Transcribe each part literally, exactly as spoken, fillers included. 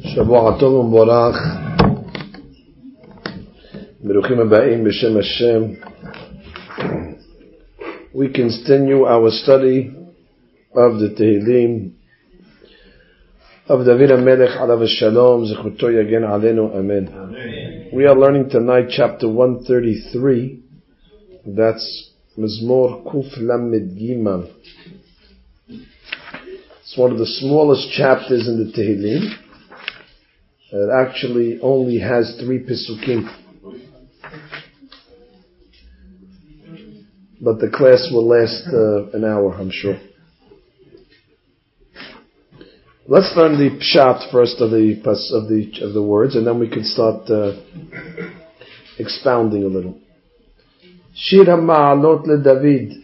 שבוע טוב ומבורך, ברוכים הבאים בשם השם. We continue our study of the Tehillim of David HaMelech alav shalom, zechruto yagen alenu, amen. We are learning tonight chapter one thirty-three. That's Mizmor Kuf Lamed Gimel. It's one of the smallest chapters in the Tehillim. It actually only has three Pesukim. But the class will last uh, an hour, I'm sure. Let's learn the pshat first of the of the of the words, and then we can start uh, expounding a little. Shir HaMa'alot LeDavid,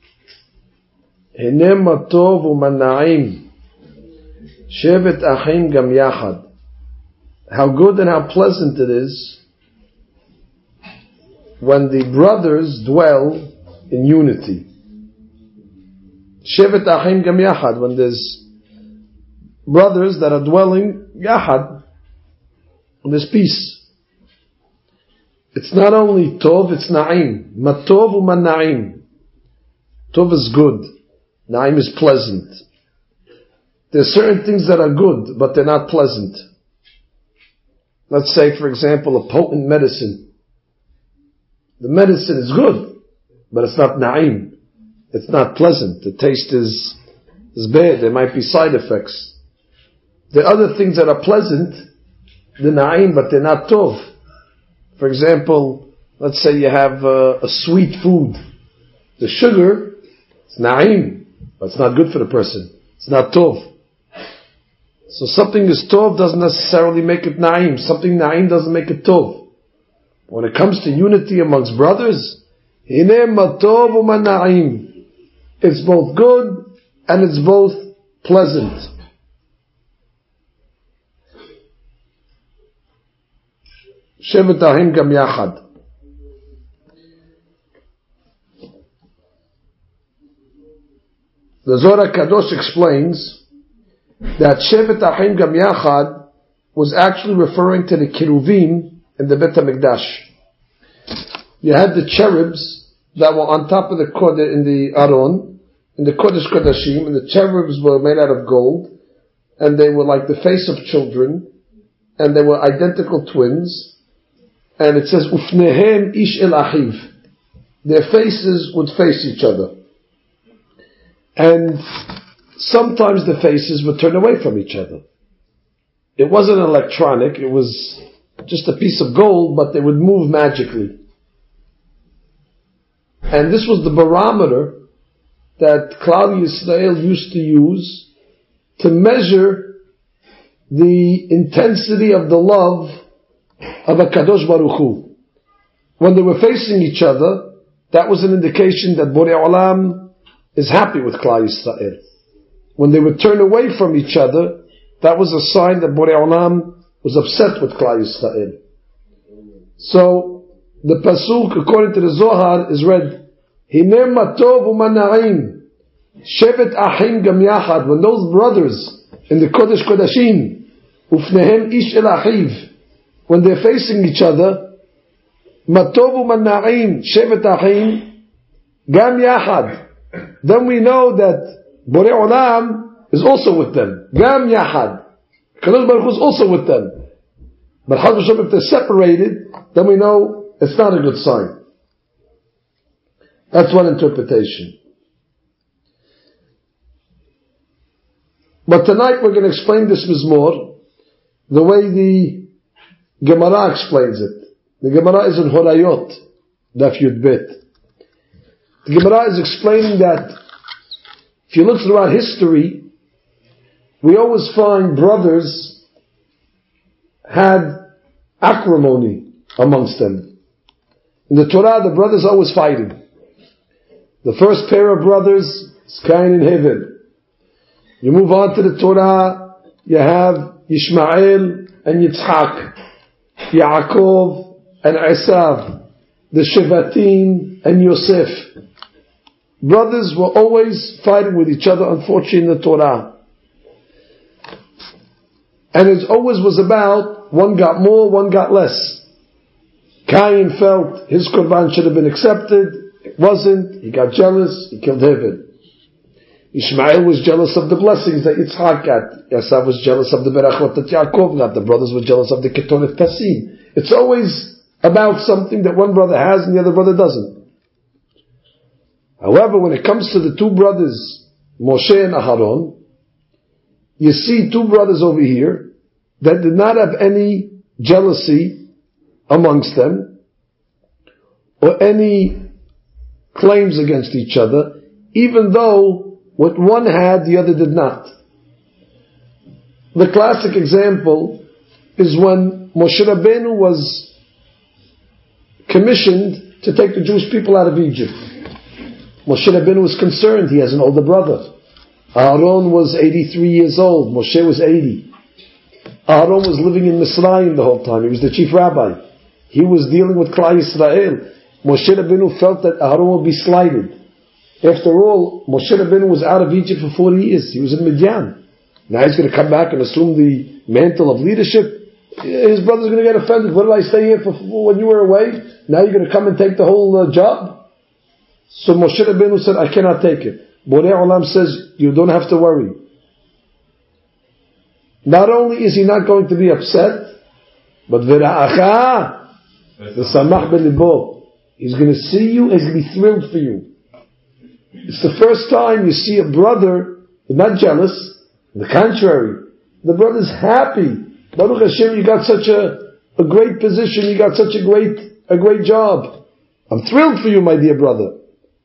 Hine matov u'mana'im, shevet achim gam yachad. How good and how pleasant it is when the brothers dwell in unity. Shevet achim gam yachad, when there's brothers that are dwelling yachad, and there's peace. It's not only tov, it's na'im. Matov u'mana'im. Tov is good. Na'im is pleasant. There's certain things that are good, but they're not pleasant. Let's say, for example, a potent medicine. The medicine is good, but it's not na'im. It's not pleasant. The taste is, is bad. There might be side effects. There are other things that are pleasant, the na'im, but they're not tov. For example, let's say you have a, a sweet food. The sugar, it's na'im, but it's not good for the person. It's not tov. So something is tov doesn't necessarily make it na'im. Something na'im doesn't make it tov. When it comes to unity amongst brothers, hine matov u'mana'im. It's both good and it's both pleasant. Shevet achim gam yachad. The Zohar Kadosh explains that Shevet Achim Gam Yachad was actually referring to the Kiruvim in the Bet HaMikdash. You had the cherubs that were on top of the Kodesh, in the Aron, in the Kodesh Kodashim, and the cherubs were made out of gold, and they were like the face of children, and they were identical twins, and it says, Ufnehem ish el achiv. Their faces would face each other. And sometimes the faces would turn away from each other. It wasn't electronic, it was just a piece of gold, but they would move magically. And this was the barometer that Klal Yisrael used to use to measure the intensity of the love of a Kadosh Baruch Hu. When they were facing each other, that was an indication that Borei Olam is happy with Klal Yisrael. When they would turn away from each other, that was a sign that Borei Olam was upset with Klal Yisrael. So, the pasuk according to the Zohar is read, Hine matov u'mana'im, shevet achim gam yachad. When those brothers in the Kodesh Kodashim, ufnehem ish el achiv, when they're facing each other, matov u'mana'im, shevet achim gam yachad, then we know that Borei Olam is also with them. Gam Yachad. Kadosh Baruch Hu is also with them. But Chaz v'Shalom, if they're separated, then we know it's not a good sign. That's one interpretation. But tonight we're going to explain this Mizmor the way the Gemara explains it. The Gemara is in Horayot, Daf Yud Bet. The Gemara is explaining that if you look throughout history, we always find brothers had acrimony amongst them. In the Torah, the brothers are always fighting. The first pair of brothers is Cain and Hevel. You move on to the Torah, you have Yishmael and Yitzhak, Yaakov and Esav, the Shevatim and Yosef. Brothers were always fighting with each other, unfortunately, in the Torah. And it always was about, one got more, one got less. Cain felt his Qurban should have been accepted. It wasn't. He got jealous. He killed David. Ishmael was jealous of the blessings that Yitzhak got. Esav was jealous of the berachot that Yaakov got. The brothers were jealous of the ketonet tasim. It's always about something that one brother has and the other brother doesn't. However, when it comes to the two brothers, Moshe and Aharon, you see two brothers over here that did not have any jealousy amongst them or any claims against each other, even though what one had, the other did not. The classic example is when Moshe Rabbeinu was commissioned to take the Jewish people out of Egypt. Moshe Rabbeinu was concerned. He has an older brother. Aaron was eighty-three years old. Moshe was eighty. Aaron was living in Misraim the whole time. He was the chief rabbi. He was dealing with Klal Yisrael. Moshe Rabbeinu felt that Aaron would be slighted. After all, Moshe Rabbeinu was out of Egypt for forty years. He was in Midian. Now he's going to come back and assume the mantle of leadership. His brother's going to get offended. What did I stay here for when you were away? Now you're going to come and take the whole uh, job? So Moshe Rabbeinu said, I cannot take it. Borei Olam says, you don't have to worry. Not only is he not going to be upset, but v'ra'acha v'samach b'libo. He's going to see you, he's going to be thrilled for you. It's the first time you see a brother not jealous. On the contrary, the brother's happy. Baruch Hashem, you got such a, a great position, you got such a great, a great job. I'm thrilled for you, my dear brother.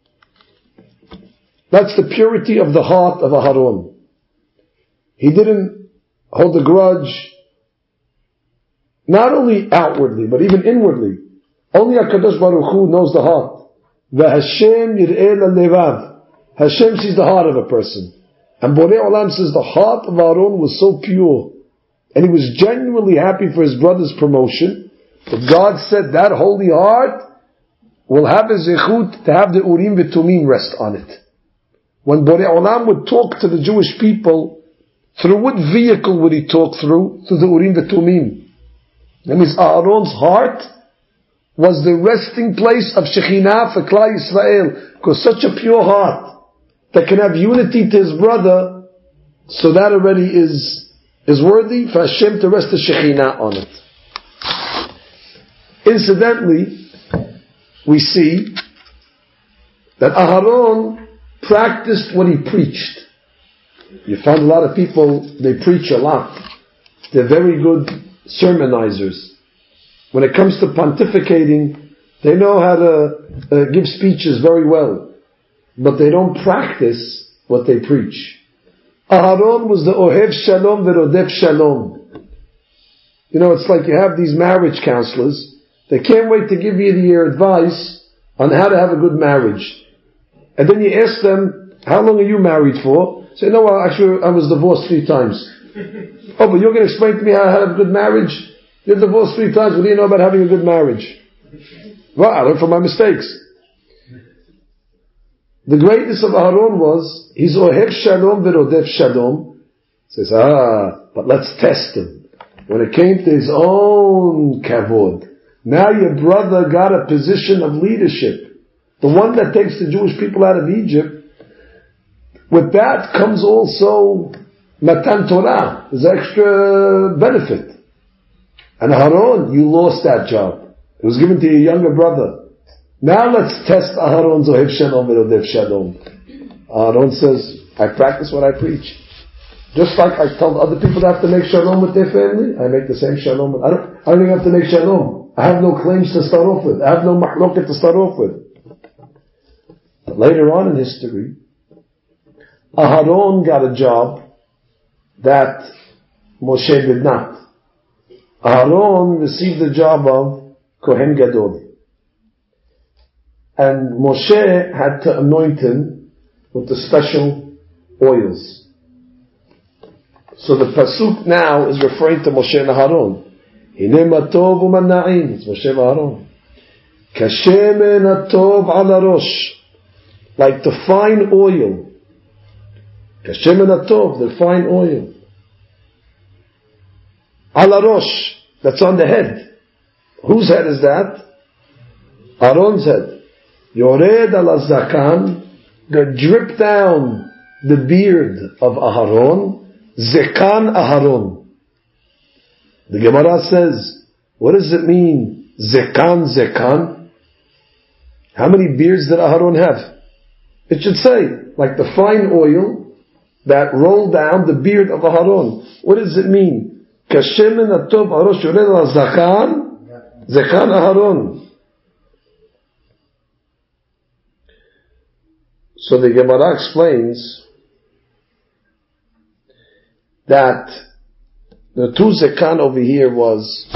That's the purity of the heart of Aharon. He didn't hold a grudge, not only outwardly, but even inwardly. Only HaKadosh Baruch Hu knows the heart. V'Hashem yir'eh levav. Hashem sees the heart of a person. And Borei Olam says the heart of Aharon was so pure. And he was genuinely happy for his brother's promotion. But God said that holy heart will have a zechut to have the Urim v'Tumim rest on it. When Borei Olam would talk to the Jewish people, through what vehicle would he talk through? Through the Urim v'Tumim. That means Aaron's heart was the resting place of Shekhinah for Klal Yisrael. Because such a pure heart that can have unity to his brother, so that already is, is worthy for Hashem to rest the Shekhinah on it. Incidentally, we see that Aharon practiced what he preached. You find a lot of people, they preach a lot. They're very good sermonizers. When it comes to pontificating, they know how to uh, give speeches very well. But they don't practice what they preach. Aharon was the Ohev Shalom Verodef Shalom. You know, it's like you have these marriage counselors. They can't wait to give you your advice on how to have a good marriage. And then you ask them, how long are you married for? Say, no, well, actually, I was divorced three times. Oh, but you're going to explain to me how to have a good marriage? You're divorced three times. What do you know about having a good marriage? Well, I learned from my mistakes. The greatness of Aharon was, he's Ohev Shalom Verodef Shalom. He says, ah, but let's test him. When it came to his own kavod, now your brother got a position of leadership. The one that takes the Jewish people out of Egypt, with that comes also Matan Torah. There's extra benefit. And Aharon, you lost that job. It was given to your younger brother. Now let's test Aharon's Ohev Shalom Verodef Shalom. Aharon says, I practice what I preach. Just like I tell other people to have to make shalom with their family, I make the same shalom with, I don't, I don't even have to make shalom. I have no claims to start off with. I have no mahloket to start off with. But later on in history, Aharon got a job that Moshe did not. Aharon received the job of Kohen Gadol. And Moshe had to anoint him with the special oils. So the pasuk now is referring to Moshe and Aharon. Hine matov u'mana'im. It's Moshe and Aharon. Kashemen atov ala rosh. Like the fine oil. Kashemen atov, the fine oil. Ala rosh, that's on the head. Whose head is that? Aaron's head. Yored ala zakan, that drip down the beard of Aharon, zekan Aharon. The Gemara says, what does it mean, zekan, zekan? How many beards did Aharon have? It should say, like the fine oil that rolled down the beard of Aharon. What does it mean? Kashemen atov arosh yored ala zakan, zekan Aharon. So the Gemara explains that the two zekan over here was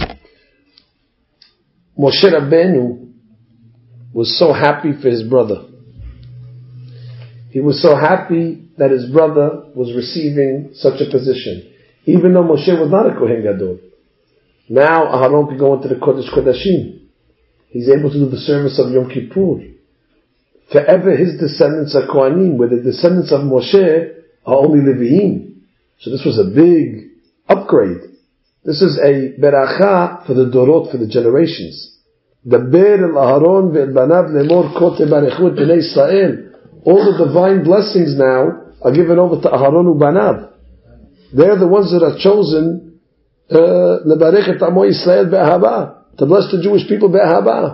Moshe Rabbeinu was so happy for his brother. He was so happy that his brother was receiving such a position. Even though Moshe was not a Kohen Gadol. Now Aharon can go into the Kodesh Kodashim. He's able to do the service of Yom Kippur. Forever his descendants are Kohanim, where the descendants of Moshe are only Leviim. So this was a big upgrade. This is a beracha for the Dorot, for the generations. Daber el Aharon ve'el banav lemor kote barechut b'nei Israel. All the divine blessings now are given over to Aharon u'banav. They're the ones that are chosen lebarech et amo Yisrael be'ahava, to bless the Jewish people be'ahava.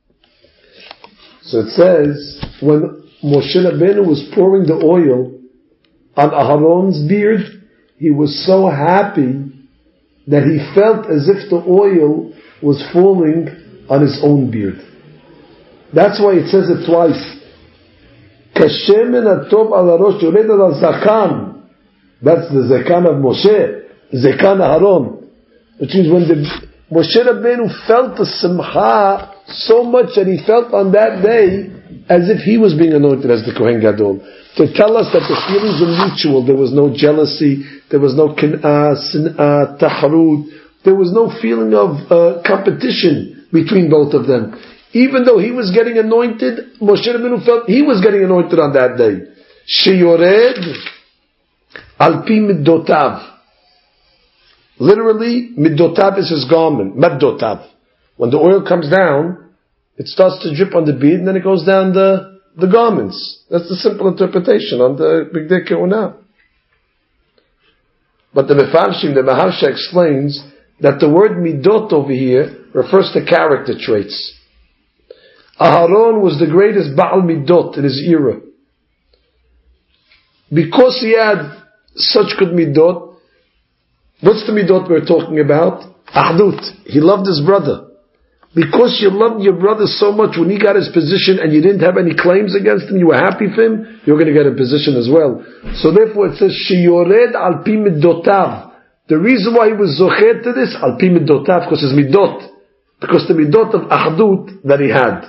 So it says, when Moshe Rabbeinu was pouring the oil on Aharon's beard, he was so happy that he felt as if the oil was falling on his own beard. That's why it says it twice. Kashemen atov ala rosh yored ala zakan. That's the zakan of Moshe, zakan Aharon. Which means when the Moshe Rabbeinu felt the simcha so much that he felt on that day as if he was being anointed as the Kohen Gadol. To tell us that the feelings were mutual. There was no jealousy. There was no kin'ah, sin'ah, tahrut. There was no feeling of uh, competition between both of them. Even though he was getting anointed, Moshe Rabbeinu felt he was getting anointed on that day. Sheyored al pi middotav. Literally, middotav is his garment. Maddotav. When the oil comes down, it starts to drip on the beard, and then it goes down the, the garments. That's the simple interpretation on the Bigdei Kehunah. But the Mefarshim, the Maharsha explains that the word midot over here refers to character traits. Aharon was the greatest Baal midot in his era. Because he had such good midot, what's the midot we're talking about? Ahdut. He loved his brother. Because you loved your brother so much, when he got his position and you didn't have any claims against him, you were happy for him, you're going to get a position as well. So therefore it says, Sheyored al pi middotav. The reason why he was zocher to this, al pi middotav, because his midot, because the midot of ahdut that he had.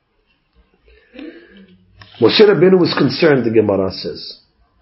Moshe Rabbeinu was concerned, the Gemara says.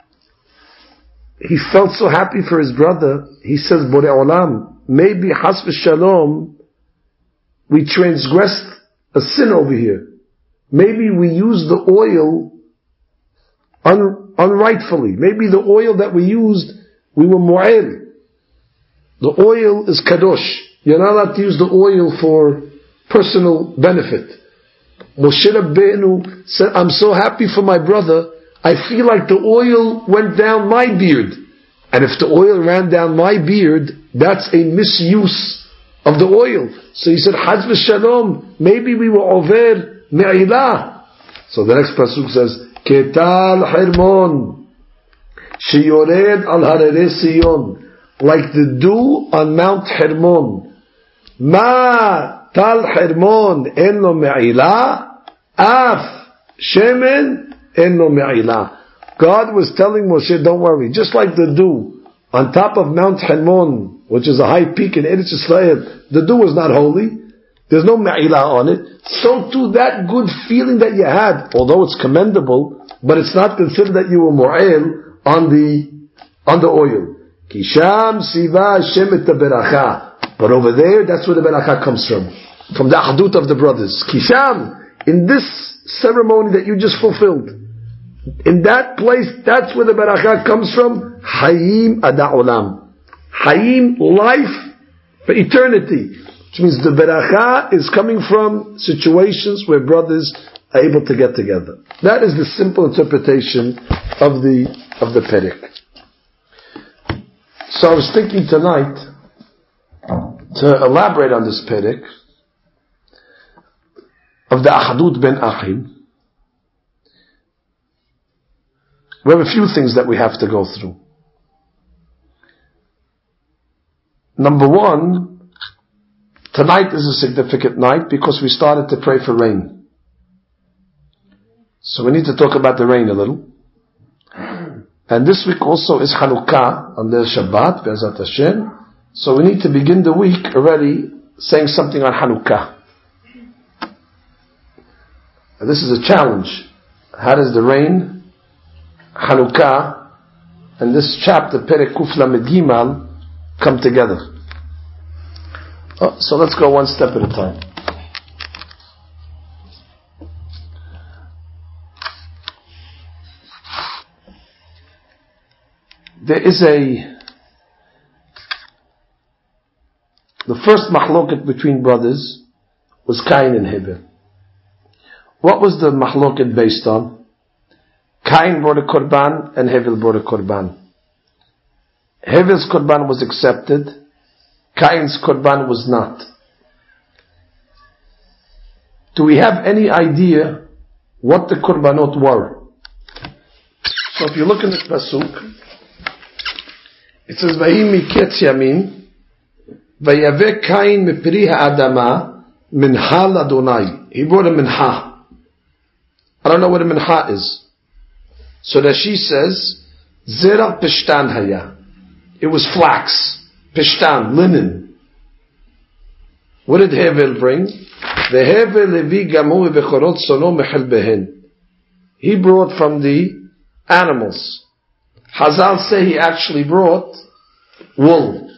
He felt so happy for his brother, he says, Borei Olam, maybe Has v'Shalom, we transgressed a sin over here. Maybe we used the oil un, unrightfully. Maybe the oil that we used, we were mu'el. The oil is kadosh. You're not allowed to use the oil for personal benefit. Moshe Rabbeinu said, I'm so happy for my brother, I feel like the oil went down my beard. And if the oil ran down my beard, that's a misuse of the oil. So he said, Haz v'shalom, maybe we were over me'ilah. So the next pasuk says, Ketal Hermon, sheyored al harere Sion, like the dew on Mount Hermon. Ma tal Hermon enno me'ilah, af shemen enno me'ilah. God was telling Moshe, don't worry, just like the dew on top of Mount Hermon, which is a high peak in Eretz Yisrael, the dew is not holy. There's no me'ilah on it. So too, that good feeling that you had, although it's commendable, but it's not considered that you were mu'el on the on the oil. Kisham siva Hashem et beracha. But over there, that's where the beracha comes from, from the ahdut of the brothers. Kisham, in this ceremony that you just fulfilled, in that place, that's where the beracha comes from. Hayim ada olam. Hayim, life for eternity. Which means the beracha is coming from situations where brothers are able to get together. That is the simple interpretation of the of the perek. So I was thinking tonight to elaborate on this perek of the Achadut ben Achim. We have a few things that we have to go through. Number one, tonight is a significant night because we started to pray for rain. So we need to talk about the rain a little. And this week also is Chanukah on the Shabbat, Be'ezat Hashem. So we need to begin the week already saying something on Chanukah. And this is a challenge. How does the rain, Chanukah, and this chapter, Perek Kuf Lamed Gimal, come together? Oh, so let's go one step at a time. There is a the first mahloket between brothers was Cain and Hevel. What was the mahloket based on? Cain brought a korban and Hevel brought a korban. Hevel's korban was accepted, Cain's korban was not. Do we have any idea what the korbanot were? So if you look in the pasuk, it says, "Vayim miketz yamin, vayaveh Cain mepri ha'adama mincha l'Adonai." He brought a mincha. I don't know what a mincha is. So Rashi says, "Zera peshtan haya." It was flax, peshtan, linen. What did Hevel bring? Vehevel levi gamu vechorot sono mechel behen. He brought from the animals. Hazal say he actually brought wool.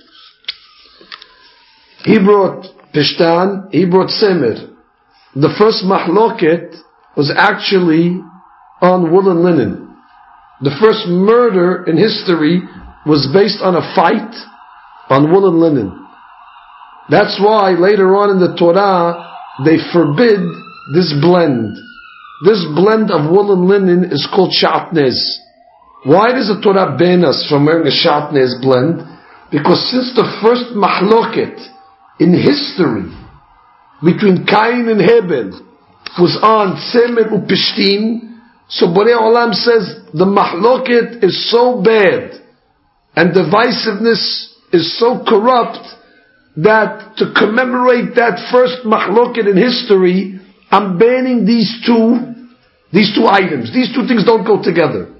He brought pishtan, he brought semer. The first mahloket was actually on wool and linen. The first murder in history was based on a fight on wool and linen. That's why later on in the Torah they forbid this blend. This blend of wool and linen is called shatnez. Why does the Torah ban us from wearing a shatnez blend? Because since the first mahloket in history between Cain and Hevel was on Tzemer u'Pishtin, so Borei Olam says the mahloket is so bad and divisiveness is so corrupt that to commemorate that first mahloket in history, I'm banning these two, these two items. These two things don't go together.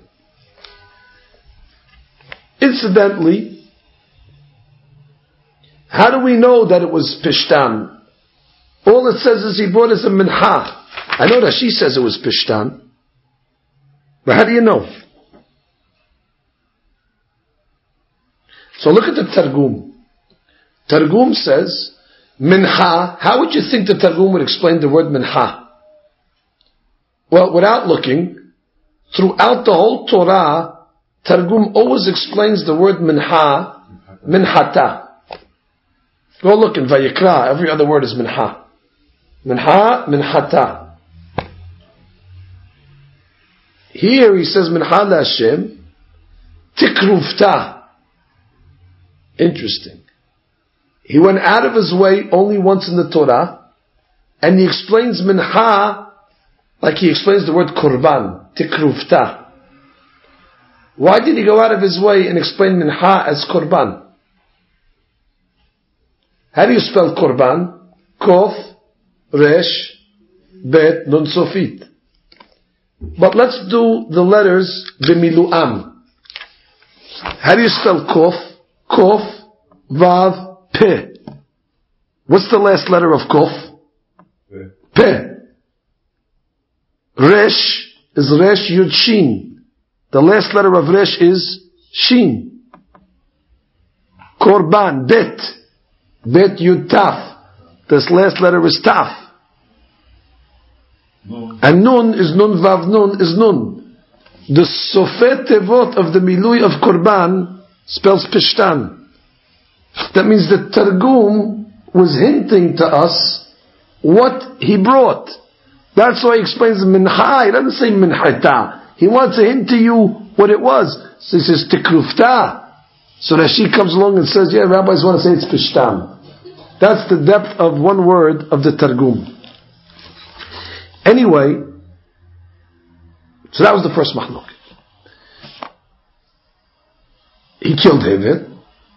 Incidentally, how do we know that it was pishtan? All it says is he brought us a mincha. I know that she says it was pishtan, but how do you know? So look at the Targum. Targum says mincha. How would you think the Targum would explain the word mincha? Well, without looking, throughout the whole Torah, Targum always explains the word mincha, minhata. Go look in Vayikra, every other word is minha. Minha, minhata. Here he says minha LaHashem, tikruvta. Interesting. He went out of his way only once in the Torah, and he explains minha like he explains the word korban, tikruvta. Why did he go out of his way and explain minha as korban? How do you spell korban? Kof, resh, bet, nun sofit. But let's do the letters b'milu'am. How do you spell kof? Kof, vav, pe. What's the last letter of kof? Pe. Resh is resh yud shin. The last letter of resh is shin. Korban, bet. Bet yud taf. This last letter is taf. No. And nun is nun, vav nun is nun. The sofet tevot of the milui of korban spells pishtan. That means the Targum was hinting to us what he brought. That's why he explains mincha. He doesn't say minhata. He wants to hint to you what it was. So he says tikrufta. So Rashi comes along and says, yeah, rabbis want to say it's pishtam. That's the depth of one word of the Targum. Anyway, so that was the first mahluk. He killed David.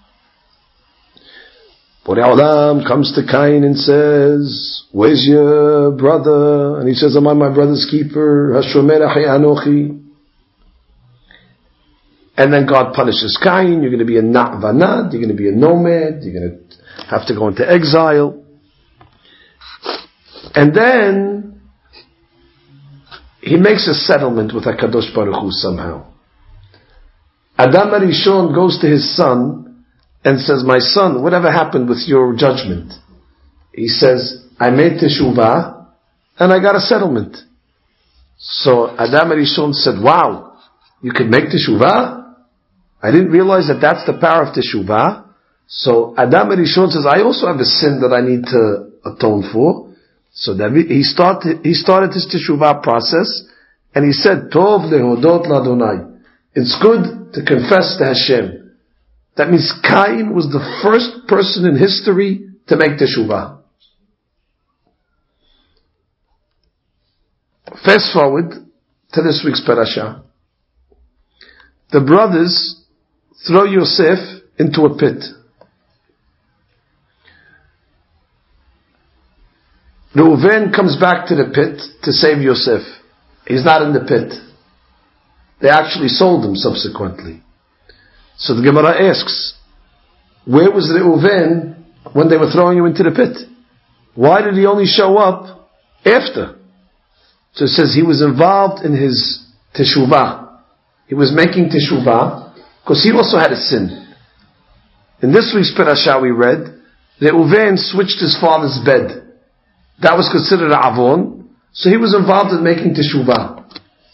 Borei Olam comes to Cain and says, where's your brother? And he says, am I my brother's keeper? Hashomer achi anochi. And then God punishes Cain. You're going to be a na'vanad. You're going to be a nomad. You're going to have to go into exile. And then he makes a settlement with HaKadosh Baruch Hu somehow. Adam HaRishon goes to his son and says, my son, whatever happened with your judgment? He says, I made teshuvah and I got a settlement. So Adam HaRishon said, wow, you can make teshuvah? I didn't realize that that's the power of teshuvah. So Adam HaRishon says, I also have a sin that I need to atone for. So that he started, he started his teshuvah process, and he said, Tov lehodot l'Adonai. It's good to confess to Hashem. That means Cain was the first person in history to make teshuvah. Fast forward to this week's parasha. The brothers throw Yosef into a pit. Reuven comes back to the pit to save Yosef. He's not in the pit. They actually sold him subsequently. So the Gemara asks, where was Reuven when they were throwing him into the pit? Why did he only show up after? So it says he was involved in his teshuvah. He was making teshuvah because he also had a sin. In this week's parasha we read, Reuven switched his father's bed. That was considered a avon, so he was involved in making teshuvah.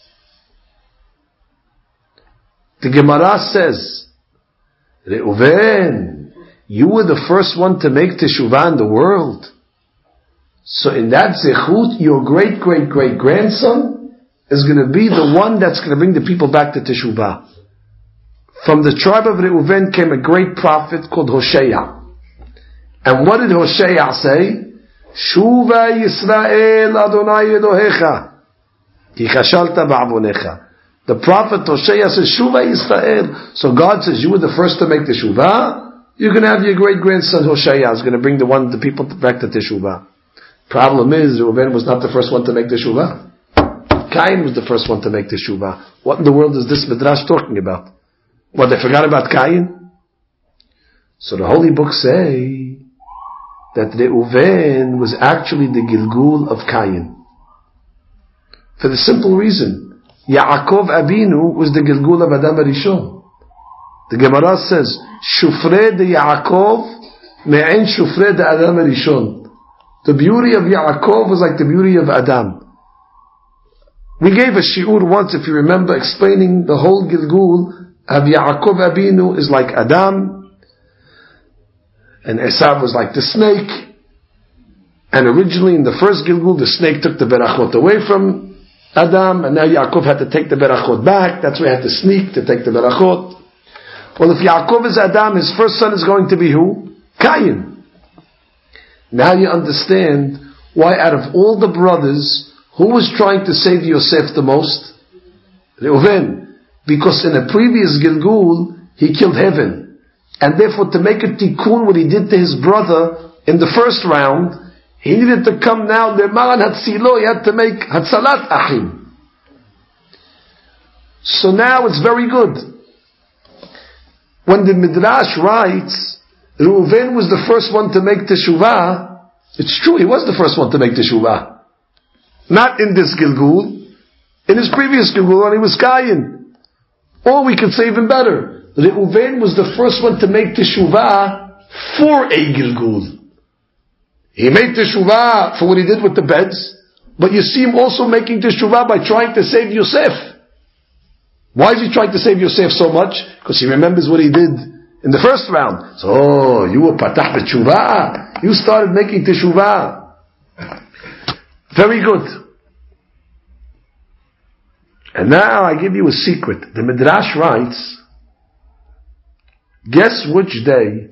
The Gemara says, Reuven, you were the first one to make teshuvah in the world. So in that zechut, your great great great grandson is going to be the one that's going to bring the people back to teshuvah. From the tribe of Reuven came a great prophet called Hosea. And what did Hosea say? Shuva Yisrael Adonai Elohecha Ki chashalta ba'avonecha. The prophet Hosea says, Shuva Yisrael. So God says, you were the first to make the Teshuvah. You're going to have your great grandson Hosea is going to bring the one the people back to Teshuvah. Problem is, Reuven was not the first one to make the Teshuvah. Cain was the first one to make the Teshuvah. What in the world is this Midrash talking about? What, they forgot about Cain? So the holy books say that Reuven was actually the Gilgul of Cain. For the simple reason, Yaakov Abinu was the Gilgul of Adam HaRishon. The Gemara says, Shufre de Yaakov me'en Shufre de Adam HaRishon. The beauty of Yaakov was like the beauty of Adam. We gave a shiur once, if you remember, explaining the whole Gilgul of Yaakov Abinu is like Adam, and Esav was like the snake. And originally in the first Gilgul, the snake took the berachot away from Adam, and now Yaakov had to take the berachot back. That's why he had to sneak to take the berachot. Well, if Yaakov is Adam, his first son is going to be who? Cain. Now you understand why out of all the brothers, who was trying to save Yosef the most? Reuven. Because in a previous Gilgul, he killed heaven. And therefore, to make a tikkun what he did to his brother in the first round, he needed to come now, Le'man Hatzilo, he had to make Hatzalat Achim. So now it's very good. When the Midrash writes, Reuven was the first one to make teshuvah, it's true, he was the first one to make teshuvah. Not in this Gilgul, in his previous Gilgul when he was Cain. Or we could say even better, Reuven was the first one to make teshuvah for a Gilgul. He made teshuvah for what he did with the beds, but you see him also making teshuvah by trying to save Yosef. Why is he trying to save Yosef so much? Because he remembers what he did in the first round. So, oh, you were patah b'teshuvah. You started making teshuvah. Very good. And now I give you a secret. The Midrash writes, guess which day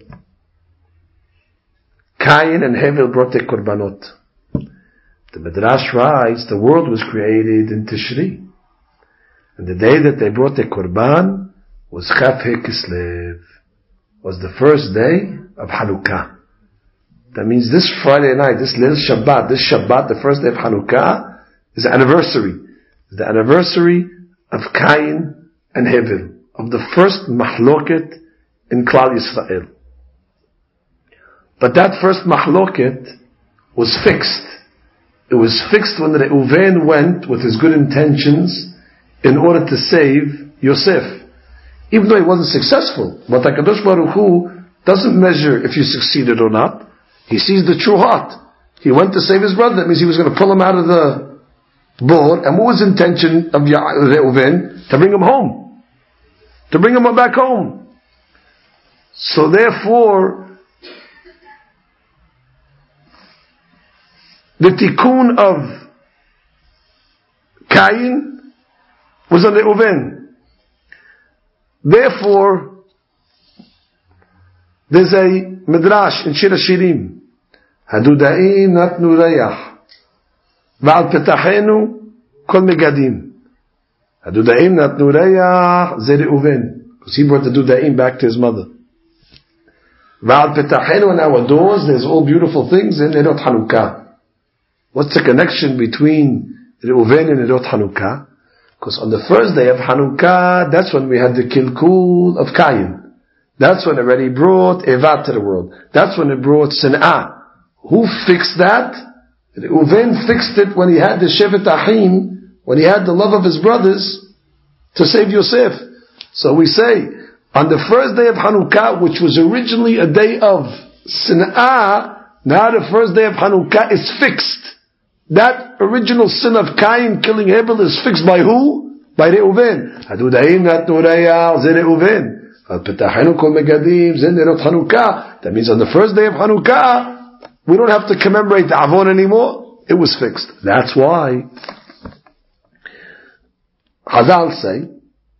Cain and Hevel brought their korbanot? The Midrash writes, the world was created in Tishri. And the day that they brought their korban was Chaf Kislev, was the first day of Hanukkah. That means this Friday night, this Leil Shabbat, this Shabbat, the first day of Hanukkah, is the anniversary. The anniversary of Cain and Hevel, of the first mahloket in Klal Yisrael. But that first mahloket was fixed. It was fixed when Reuven went with his good intentions in order to save Yosef. Even though he wasn't successful, but HaKadosh Baruch Hu doesn't measure if you succeeded or not. He sees the true heart. He went to save his brother. That means he was going to pull him out of the board. And what was the intention of Reuven? To bring him home. To bring him back home. So therefore, the tikkun of Cain was on Reuven. Therefore, there's a midrash in Shir HaShirim. Hadudaim natnu rayach va'al petachenu kol megadim. Hadudaim natnu rayach ze Reuven, because he brought the dudaim back to his mother. Va'al petachenu, on our doors there's all beautiful things in Nerot Hanukkah. What's the connection between Reuven and Nerot Hanukkah? Because on the first day of Hanukkah, that's when we had the kilkul of Cain. That's when it already brought Evat to the world. That's when it brought Sin'ah. Who fixed that? Reuven fixed it when he had the Shevet Achim, when he had the love of his brothers to save Yosef. So we say, on the first day of Hanukkah, which was originally a day of Sin'ah, now the first day of Hanukkah is fixed. That original sin of Cain killing Hevel is fixed by who? By Reuven. Hadudaim natnu rayach ze Reuven. Petachenu kol megadim ze nerot Hanukkah. That means on the first day of Hanukkah, we don't have to commemorate the Avon anymore. It was fixed. That's why Chazal say,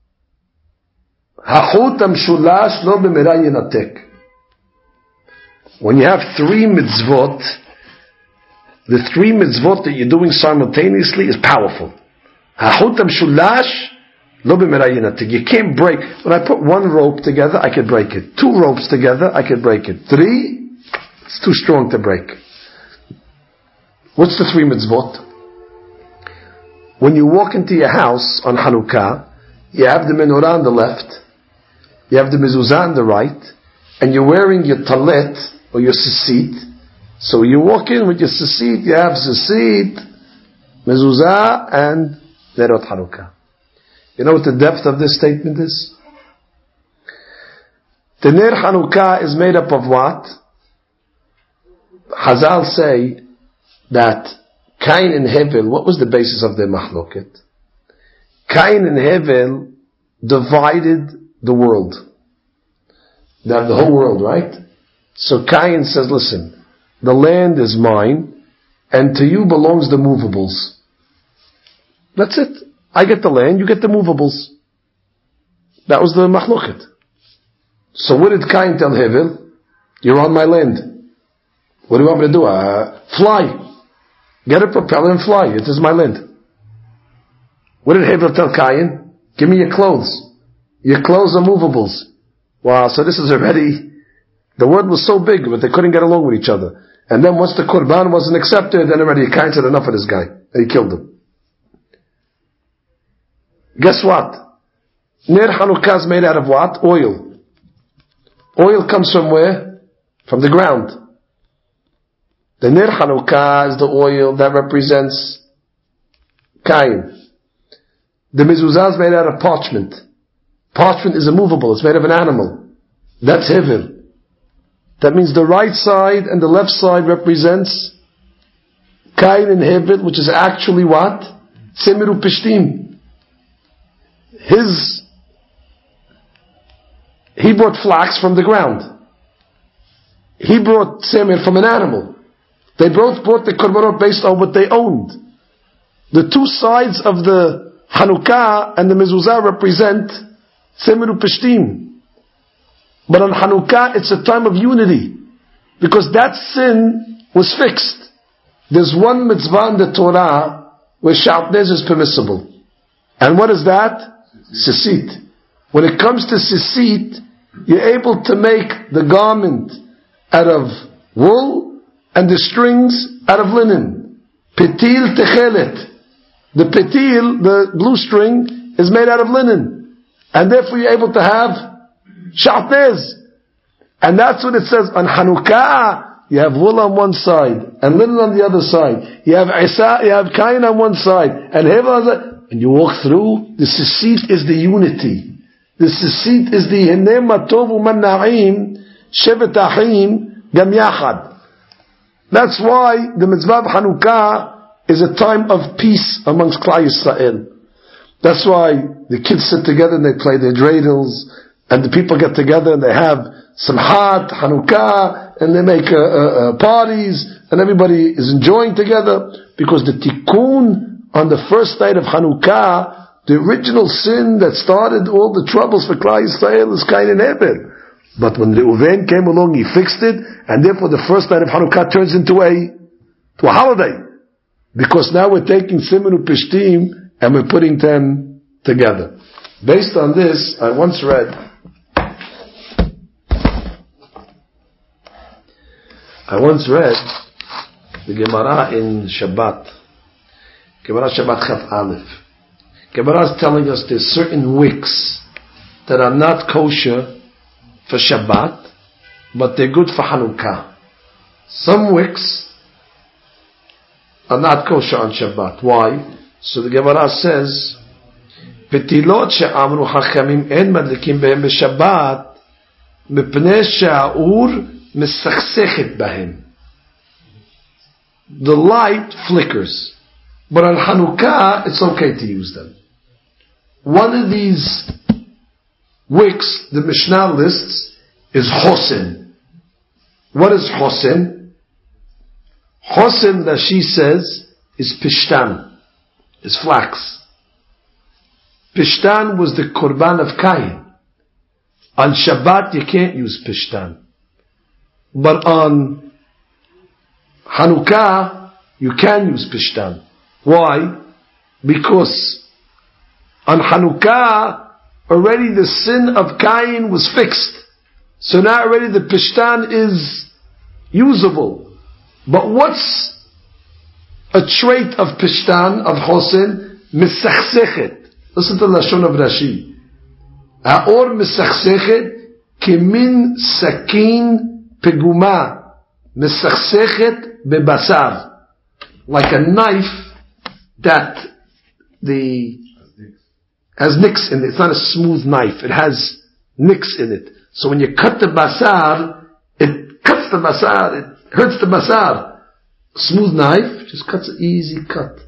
Hachut hamshulash lo b'mera yinatek. When you have three mitzvot, the three mitzvot that you're doing simultaneously is powerful. Hachut hamshulash lo b'mera yinatek. You can't break. When I put one rope together, I can break it. Two ropes together, I can break it. Three, it's too strong to break. What's the three mitzvot? When you walk into your house on Hanukkah, you have the menorah on the left, you have the mezuzah on the right, and you're wearing your talet or your sisit. So you walk in with your sisit, you have sisit, mezuzah, and nerot Hanukkah. You know what the depth of this statement is? The ner Hanukkah is made up of what? Chazal say that Cain and Hevel, what was the basis of their mahloket? Cain and Hevel divided the world. They have the whole world, right? So Cain says, listen, the land is mine, and to you belongs the movables. That's it. I get the land, you get the movables. That was the mahloket. So what did Cain tell Hevel? You're on my land. What do you want me to do? Uh, fly. Get a propeller and fly. It is my land. What did Hevel tell Cain? Give me your clothes. Your clothes are movables. Wow, so this is already, the word was so big, but they couldn't get along with each other. And then once the Qurban wasn't accepted, then already Cain said enough of this guy. And he killed him. Guess what? Ner Hanukkah is made out of what? Oil. Oil comes from where? From the ground. The Ner Hanukkah is the oil that represents Cain. The mezuzah is made out of parchment. Parchment is immovable. It's made of an animal. That's Hevel. That means the right side and the left side represents Cain and Hevel, which is actually what? Tzemiru Pishtim. His he brought flax from the ground. He brought semen from an animal. They both brought the korbanot based on what they owned. The two sides of the Hanukkah and the mezuzah represent semen upeshtim. But on Hanukkah, it's a time of unity. Because that sin was fixed. There's one mitzvah in the Torah where shatnez is permissible. And what is that? Sisit. When it comes to sisit, you're able to make the garment out of wool and the strings out of linen. Petil techelet. The petil, the blue string, is made out of linen. And therefore you're able to have shatnez. And that's what it says on Hanukkah. You have wool on one side and linen on the other side. You have isa, you have kain on one side and hevel on the other. And you walk through. The sisit is the unity. The sisit is the hinem matovu man na'im shevet achim gam yachad. That's why the mitzvah of Hanukkah is a time of peace amongst Klal Yisrael. That's why the kids sit together and they play their dreidels, and the people get together and they have Simchat, Hanukkah, and they make uh, uh, parties, and everybody is enjoying together, because the tikkun on the first night of Hanukkah, the original sin that started all the troubles for Klal Yisrael is Kain and Abel. But when Reuven came along, he fixed it, and therefore the first night of Hanukkah turns into a, to a holiday. Because now we're taking Siman Upeshtim and we're putting them together. Based on this, I once read, I once read the Gemara in Shabbat. Gemara Shabbat Chaf Aleph. Gemara is telling us there's certain wicks that are not kosher for Shabbat, but they're good for Hanukkah. Some wicks are not kosher on Shabbat. Why? So the Gemara says, "Petilot she'amru chachamim en madlikim behem b'Shabbat, mipnei she'aur misachsechet bahem." The light flickers, but on Hanukkah it's okay to use them. One of these wicks, the Mishnah lists, is Hosen. What is Hosen? Hosen, that she says, is Pishtan, is flax. Pishtan was the Korban of Kain. On Shabbat you can't use Pishtan. But on Hanukkah you can use Pishtan. Why? Because on Hanukkah already the sin of Kain was fixed. So now already the Pishtan is usable. But what's a trait of Pishtan, of Hosen? Misachsechet. Listen to the Lashon of Rashi. Ha'or misachsechet kemin sakin peguma misachsechet bebasar. Like a knife that the has nicks in it. It's not a smooth knife. It has nicks in it. So when you cut the basar, it cuts the basar. It hurts the basar. Smooth knife just cuts an easy cut.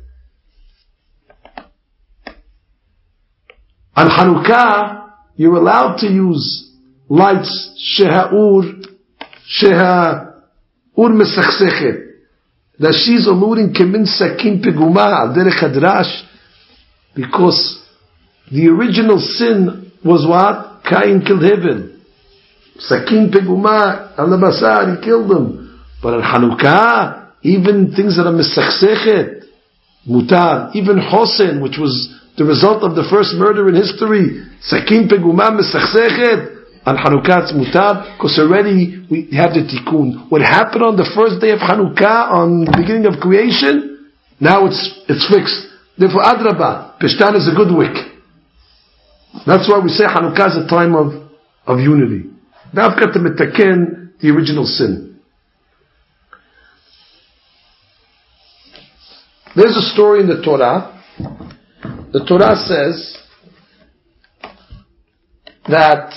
On Hanukkah, you're allowed to use lights sheha'ur, sheha'ur mesachsechet. That she's alluding kemin sakin peguma al derech hadrash, because the original sin was what? Cain killed Hevel. Sakin peguma al basar, he killed them. But on Hanukkah, even things that are misachsechet, mutar, even Hosen, which was the result of the first murder in history, sakin peguma misachsechet, on Hanukkah it's mutar, because already we have the tikkun. What happened on the first day of Hanukkah, on the beginning of creation, now it's it's fixed. Therefore, Adrabah, Pishtan is a good wick. That's why we say Hanukkah is a time of, of unity. Now I've got to mitaken the original sin. There's a story in the Torah. The Torah says that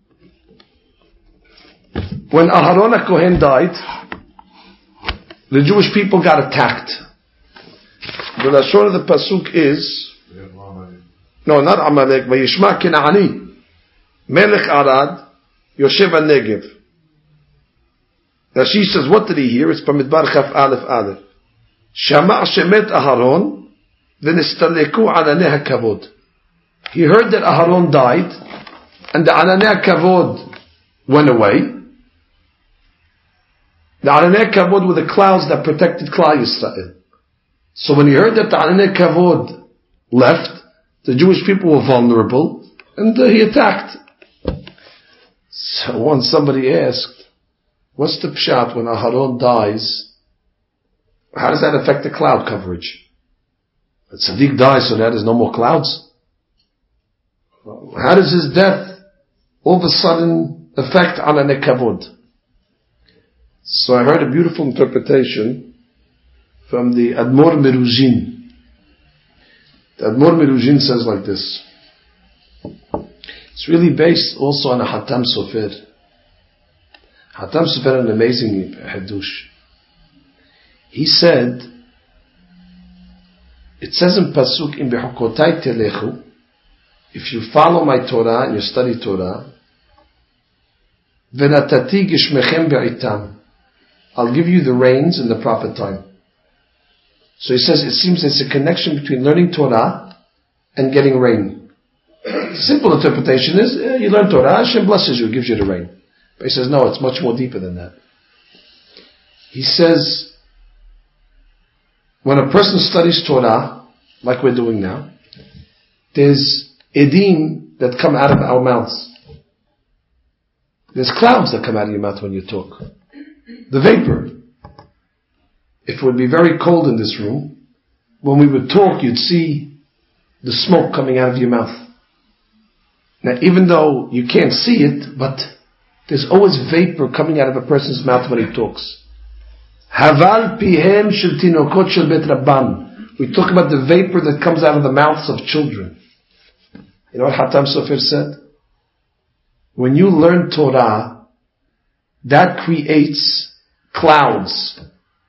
when Aharon HaKohen died, the Jewish people got attacked. The lashon of the pasuk is, no, not Amalek, Vayishma Kena'ani, Melech Arad, Yoshev HaNegev. Now she says, what did he hear? It's from Midbar Chaf Aleph Aleph. Shama' shemet Aharon v'nistaleku alanei hakavod. He heard that Aharon died, and the alanei hakavod went away. The alanei hakavod were the clouds that protected Klal Yisrael. So when he heard that the alanei hakavod left, the Jewish people were vulnerable, and uh, he attacked. So once somebody asked, what's the pshat when Aharon dies? How does that affect the cloud coverage? The tzaddik dies, so that there's no more clouds? How does his death all of a sudden affect alanei hakavod? So I heard a beautiful interpretation from the Admor Meruzhin. The Admor Meruzhin says like this. It's really based also on a Hatam Sofer. Hatam Sofer, an amazing Hadush. He said, it says in Pasuk, in Bechukotai Telechu, if you follow my Torah and you study Torah, V'natati gishmechem be'itam, I'll give you the rains in the proper time. So he says, it seems there's a connection between learning Torah and getting rain. The simple interpretation is, eh, you learn Torah, Hashem blesses you, gives you the rain. But he says, no, it's much more deeper than that. He says, when a person studies Torah, like we're doing now, there's edim that come out of our mouths. There's clouds that come out of your mouth when you talk. The vapor. If it would be very cold in this room, when we would talk, you'd see the smoke coming out of your mouth. Now, even though you can't see it, but there's always vapor coming out of a person's mouth when he talks. Haval pihem shel tinokot shel bet rabban. We talk about the vapor that comes out of the mouths of children. You know what Hatam Sofer said? When you learn Torah, that creates clouds.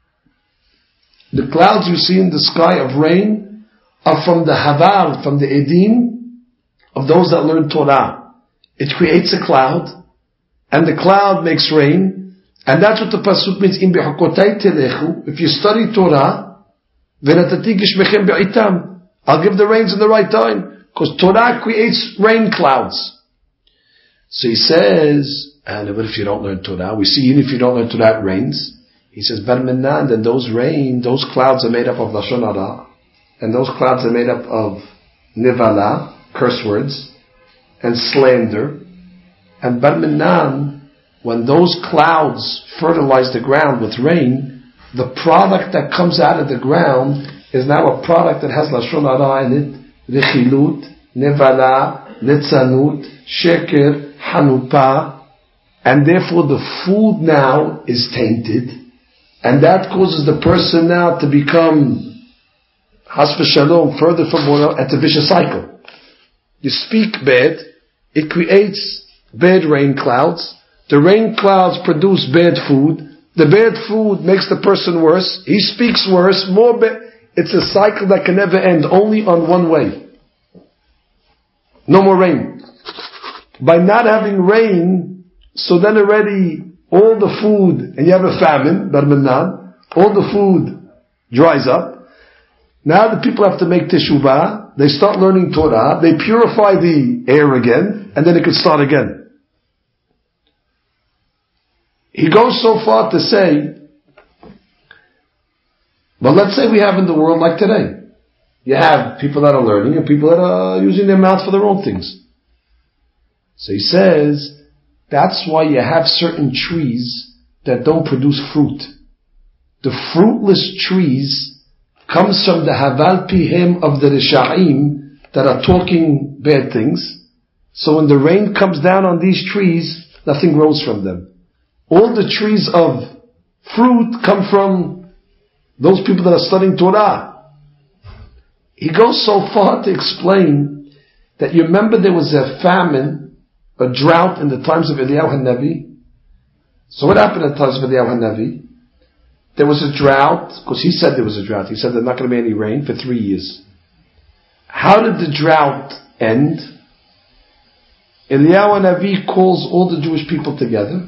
The clouds you see in the sky of rain are from the haval, from the edim of those that learn Torah. It creates a cloud, and the cloud makes rain, and that's what the pasuk means. In bechukotai telechu, if you study Torah, v'natati gishmechem be'itam, I'll give the rains in the right time, because Torah creates rain clouds. So he says, and what if you don't learn Torah? We see even if you don't learn Torah, it rains. He says, Bar Minan, then those rain, those clouds are made up of Lashon Hara, and those clouds are made up of Nivala, curse words, and slander. And Bar Minan, when those clouds fertilize the ground with rain, the product that comes out of the ground is now a product that has Lashon Hara in it, Rechilut, Nivala, Litzanut, Sheker, Hanupa, and therefore the food now is tainted. And that causes the person now to become Has v'shalom, further from one, and it's a vicious cycle. You speak bad, it creates bad rain clouds. The rain clouds produce bad food. The bad food makes the person worse. He speaks worse, more bad. It's a cycle that can never end, only on one way. No more rain. By not having rain, so then already all the food, and you have a famine, Bar Minan, all the food dries up. Now the people have to make teshuvah, they start learning Torah, they purify the air again, and then it can start again. He goes so far to say, but let's say we have in the world like today. You have people that are learning and people that are using their mouth for their own things. So he says, that's why you have certain trees that don't produce fruit. The fruitless trees comes from the haval pihem of the risha'im that are talking bad things. So when the rain comes down on these trees, nothing grows from them. All the trees of fruit come from those people that are studying Torah. He goes so far to explain that you remember there was a famine, a drought in the times of Eliyahu HaNavi. So what happened in the times of Eliyahu HaNavi? There was a drought, because he said there was a drought. He said there's not going to be any rain for three years. How did the drought end? Eliyahu Navi calls all the Jewish people together.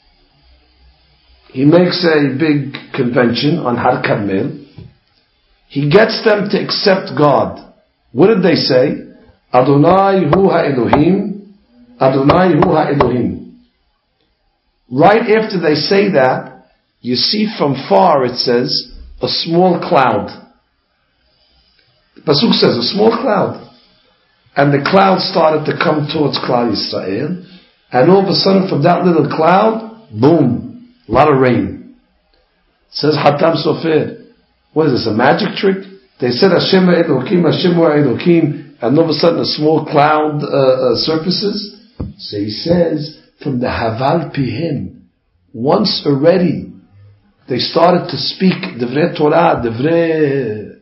He makes a big convention on Har Carmel. He gets them to accept God. What did they say? Adonai hu ha-Elohim, Adonai hu ha-Elohim. Right after they say that, you see from far it says, a small cloud. The Pasuk says, a small cloud. And the cloud started to come towards Klal Yisrael. And all of a sudden from that little cloud, boom, a lot of rain. It says Hatam Sofer. What is this, a magic trick? They said Hashem Elokim, Hashem Elokim, and all of a sudden a small cloud uh, uh, surfaces. So he says, from the Haval Pihim, once already they started to speak Divrei Torah, Divrei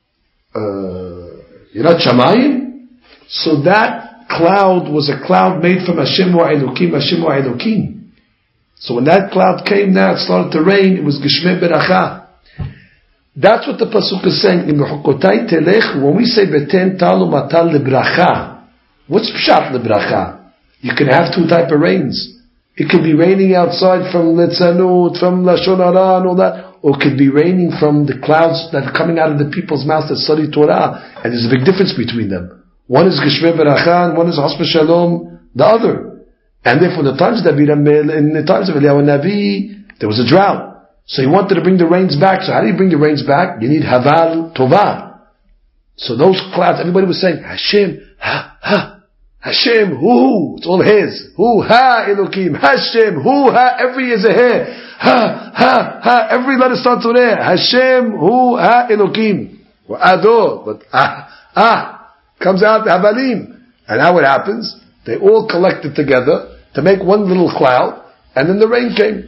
Yirat Shamayim. So that cloud was a cloud made from Hashem Elokim, Hashem Elokim. So when that cloud came now, it started to rain, it was Geshmei Beracha. That's what the Pasuk is saying. When we say Beten Talu Matal Lebracha, what's Pshat Lebracha? You can have two type of rains. It could be raining outside from Litzanut, from Lashon Hara and all that, or it could be raining from the clouds that are coming out of the people's mouths that study Torah. And there's a big difference between them. One is Geshmei Beracha and one is Hasbe Shalom, the other. And therefore, in the times of David in the times of Eliyahu Navi, there was a drought. So he wanted to bring the rains back. So how do you bring the rains back? You need Haval Tovah. So those clouds, everybody was saying, Hashem, ha, ha, Hashem, hu, it's all his. Hu, ha, Elokim, Hashem, hu, ha, every is a hair. Ha, ha, ha, every letter starts with a Hashem, hu, ha, Elokim. Ado, but ah, ah, comes out the Havalim. And how it happens? They all collected together to make one little cloud, and then the rain came.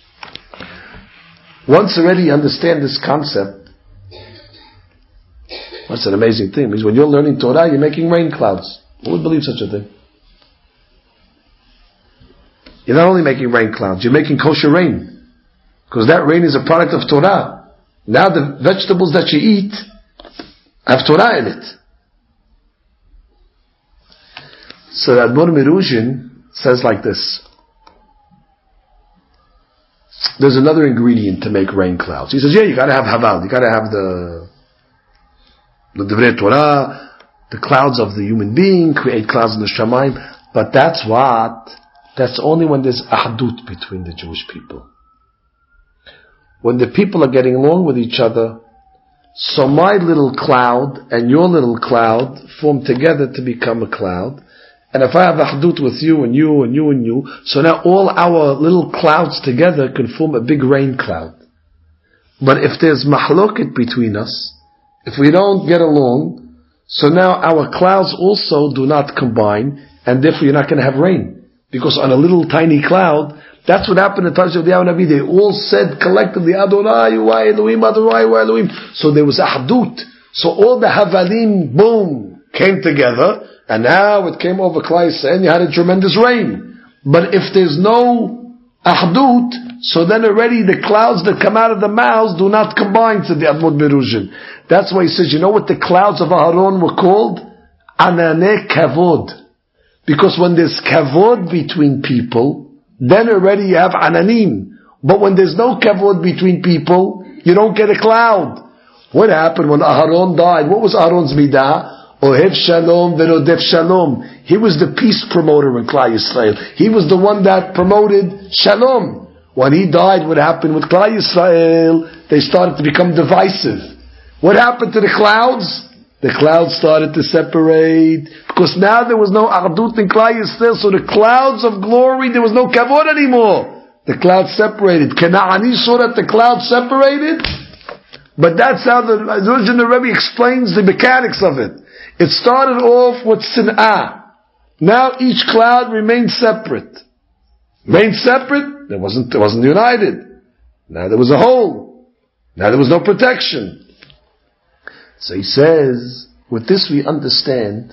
Once already you understand this concept, that's an amazing thing. Because when you're learning Torah, you're making rain clouds. Who would believe such a thing? You're not only making rain clouds, you're making kosher rain. Because that rain is a product of Torah. Now the vegetables that you eat have Torah in it. So Admor Miruzhin says like this. There's another ingredient to make rain clouds. He says, yeah, you gotta have Haval, you gotta have the the Divrei Torah, the clouds of the human being, create clouds in the Shamayim, but that's what, that's only when there's ahdut between the Jewish people. When the people are getting along with each other, so my little cloud and your little cloud form together to become a cloud. And if I have ahdut with you and you and you and you, so now all our little clouds together can form a big rain cloud. But if there's mahloket between us, if we don't get along, so now our clouds also do not combine, and therefore you're not going to have rain. Because on a little tiny cloud, that's what happened in the times of the Eliyahu Navi. They all said collectively, Adonai wa Elohim, Adonai wa Elohim. So there was ahdut. So all the havalim, boom, came together. And now it came over Klal Yisrael and you had a tremendous rain. But if there's no ahdut, so then already the clouds that come out of the mouths do not combine to the Admor Miruzhin. That's why he says, you know what the clouds of Aharon were called? Anane Kavod. Because when there's Kavod between people, then already you have Ananim. But when there's no Kavod between people, you don't get a cloud. What happened when Aharon died? What was Aharon's midah? Ohev Shalom Verodef Shalom. He was the peace promoter in Klal Yisrael. He was the one that promoted Shalom. When he died, what happened with Klal Yisrael? They started to become divisive. What happened to the clouds? The clouds started to separate. Because now there was no Ardut in Klal Yisrael, so the clouds of glory, there was no Kavod anymore. The clouds separated. Kena'ani saw that the clouds separated. But that's how the, the Rebbe explains the mechanics of it. It started off with sin'ah. Now each cloud remained separate. Remained separate, there wasn't, it wasn't united. Now there was a hole. Now there was no protection. So he says, with this we understand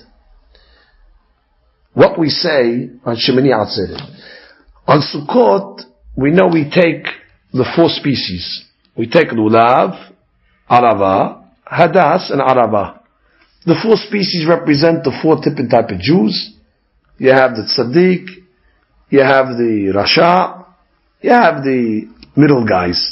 what we say on Shemini Atzeret. On Sukkot, we know we take the four species. We take Lulav, Arava, Hadas, and Arava. The four species represent the four different type of Jews. you have the tzaddik, you have the rasha, you have the middle guys.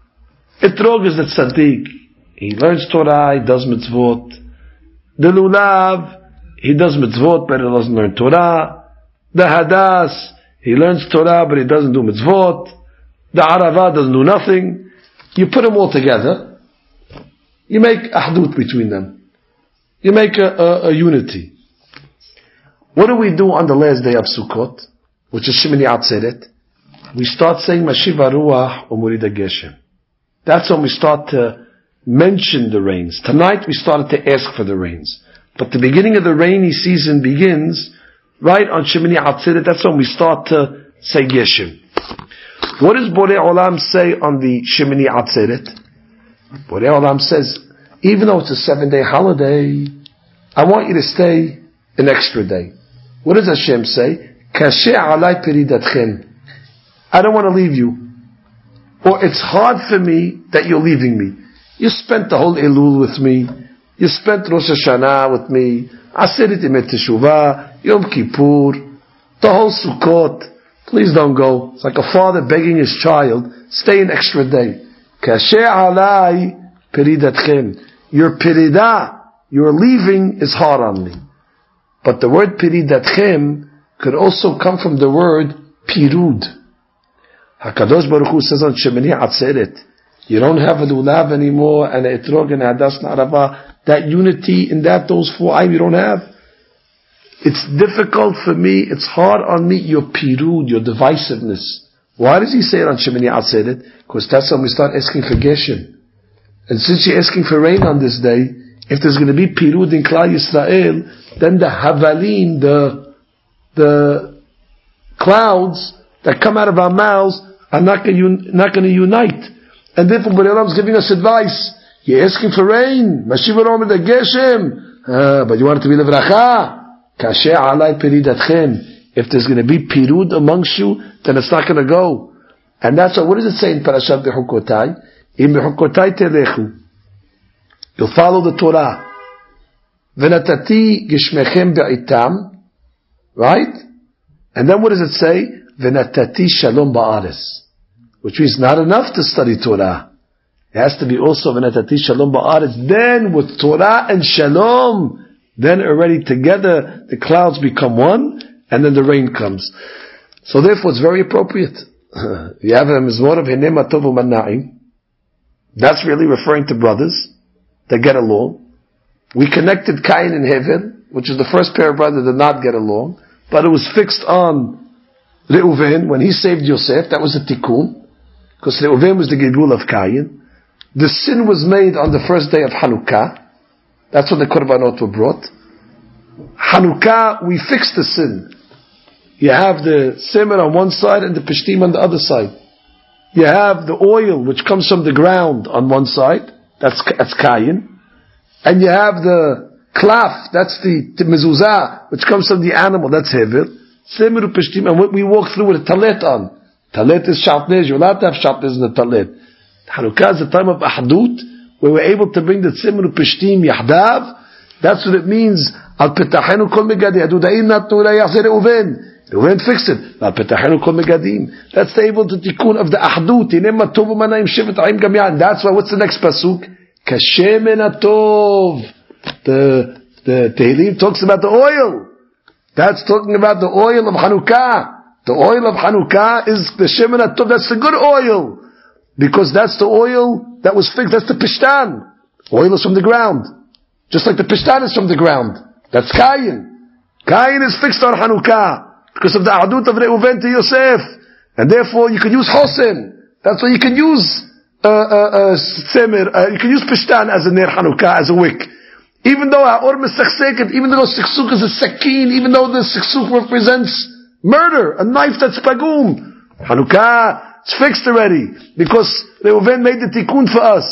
Etrog is the tzaddik. He learns Torah, he does mitzvot. The lulav, he does mitzvot, but he doesn't learn Torah. The hadas, he learns Torah, but he doesn't do mitzvot. The arava doesn't do nothing. You put them all together, you make ahdut between them. You make a, a, a unity. What do we do on the last day of Sukkot, which is Shemini Atzeret? We start saying Mashiva Ruach Umurida Geshem. That's when we start to mention the rains. Tonight we started to ask for the rains. But the beginning of the rainy season begins right on Shemini Atzeret. That's when we start to say Geshem. What does Borei Olam say on the Shemini Atzeret? Borei Olam says, even though it's a seven-day holiday, I want you to stay an extra day. What does Hashem say? Kashe alai peridatchem. I don't want to leave you. Or it's hard for me that you're leaving me. You spent the whole Elul with me. You spent Rosh Hashanah with me. Aseret Yemei Teshuvah, Yom Kippur, the whole Sukkot. Please don't go. It's like a father begging his child, stay an extra day. Kashe alai peridatchem. Your perida, your leaving is hard on me. But the word peridatchem could also come from the word pirud. HaKadosh Baruch Hu says on Shemini Atzeret, you don't have a lulav anymore, and a etrog and a hadas na'arava. That unity in that, those four ayim you don't have. It's difficult for me, it's hard on me, your pirud, your divisiveness. Why does he say it on Shemini Atzeret? Because that's when we start asking for Geshem. And since you're asking for rain on this day, if there's going to be pirud in Klal Yisrael, then the havalim, the, the clouds that come out of our mouths are not going to, not going to unite. And therefore, Borei Olam is giving us advice. You're asking for rain. Mashiva Olam the Geshem. Ah, but you want it to be the Vracha. Kashe alai peridatchem. If there's going to be pirud amongst you, then it's not going to go. And that's what, what does it say in Parashat Bechukotai? In Bechukotai telechu. You'll follow the Torah. Venatati gishmechem be'itam. Right? And then what does it say? Venatati shalom ba'aretz. Which means not enough to study Torah. It has to be also venatati shalom ba'aretz. Then with Torah and shalom, then already together the clouds become one, and then the rain comes. So therefore it's very appropriate. You have a mizmor of Hinei ma tov u'mana'im. That's really referring to brothers that get along. We connected Cain and Hevel, which is the first pair of brothers that did not get along, but it was fixed on Reuven when he saved Yosef. That was a tikkun, because Reuven was the Gilgul of Cain. The sin was made on the first day of Hanukkah. That's when the korbanot were brought. Hanukkah, we fixed the sin. You have the semer on one side and the pishtim on the other side. You have the oil which comes from the ground on one side. That's that's Cain. And you have the klaf, that's the, the mezuzah, which comes from the animal. That's Hevel. Semer pishtim, and what we walk through with a talet on. Talet is shatnez. You're allowed to have shatnez in the talet. Hanukkah is a time of ahdut, where we're able to bring the tzimru pishtim yahdav. That's what it means. Al petachenu kol megadi adudaim natnu la yachzer Reuven. Reuven fixed it. Al petachenu kol megadim. That's the able to tikkun of the ahdut. Hinei ma tov u'mana'im shevet ha'im gam ya'an. That's why. What's the next pasuk? Kashem atov. The the Tehillim talks about the oil. That's talking about the oil of Hanukkah. The oil of Hanukkah is the shemen atov. That's the good oil. Because that's the oil that was fixed. That's the pishtan. Oil is from the ground. Just like the pishtan is from the ground. That's Cain. Cain is fixed on Hanukkah because of the adut of Reuven to Yosef. And therefore you can use hosen. That's why you can use uh, uh, uh, semer. Uh, you can use pishtan as a ner Hanukkah, as a wick. Even though Ha'or Mesachseket, even though Siksuk is a sakin, even though the Siksuk represents murder, a knife that's pagum. Hanukkah, it's fixed already, because Reuven made the tikkun for us.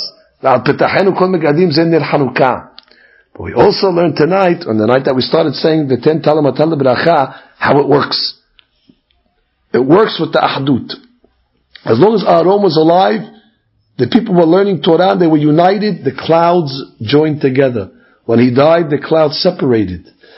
But we also learned tonight, on the night that we started saying the ten talam atal bracha, how it works. It works with the ahdut. As long as Aaron was alive, the people were learning Torah, they were united, the clouds joined together. When he died, the clouds separated.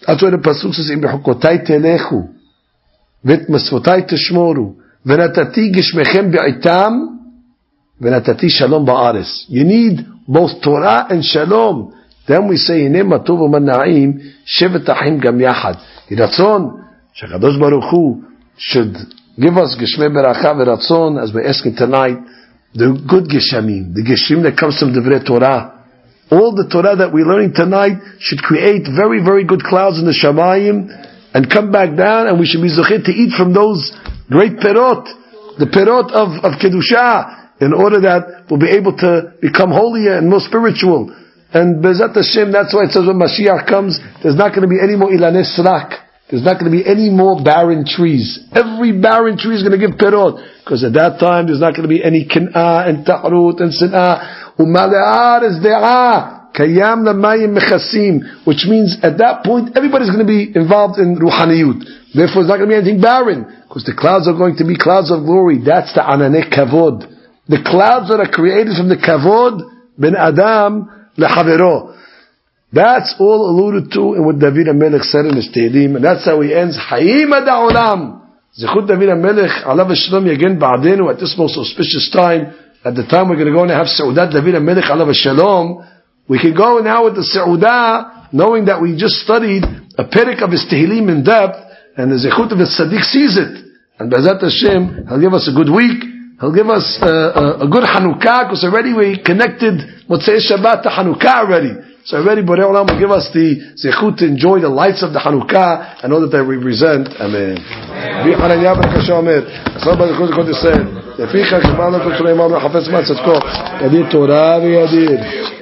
That's why the pasuk says, "Im bechukotai telechu, v'et masvotai tishmoru, v'natati gishmechem be'itam, v'natati shalom ba'aretz." You need both Torah and shalom. Then we say, "Hinei matov u'mana'im, shevet achim gam yachad." Yiratzon, shekadosh baruch Hu should give us geshmei beracha v'ratzon, as we're asking tonight, the good geshamim, the geshim that comes from Divrei Torah. All the Torah that we're learning tonight should create very, very good clouds in the Shamayim and come back down, and we should be zocheh to eat from those great perot, the perot of, of Kedusha, in order that we'll be able to become holier and more spiritual. And Bezat Hashem, that's why it says when Mashiach comes, there's not going to be any more ilanei srak. There's not going to be any more barren trees. Every barren tree is going to give perot. Because at that time, there's not going to be any kin'ah and ta'arut and sin'ah. Umale'ar is de'ah. Kayam lamayim mechasim. Which means at that point, everybody's going to be involved in ruhaniyut. Therefore, there's not going to be anything barren. Because the clouds are going to be clouds of glory. That's the ananei kavod. The clouds that are created from the kavod, ben Adam le'chavero. That's all alluded to in what David HaMelech said in his Tehillim, and that's how he ends. Hayim ad ha'olam. Zechut David HaMelech, alav hashalom, again ba'adenu, at this most auspicious time, at the time we're going to go and have Seudat David HaMelech, alav hashalom. We can go now with the Seudah, knowing that we just studied a perek of his Tehillim in depth, and the Zechut of his Tzaddik sees it. And B'ezrat Hashem, he'll give us a good week, he'll give us a, a, a good Hanukkah, because already we connected Motzei Shabbat to Hanukkah already. So already Borei Olam will give us the zechut to enjoy the lights of the Hanukkah and all that they represent. Amen. Amen.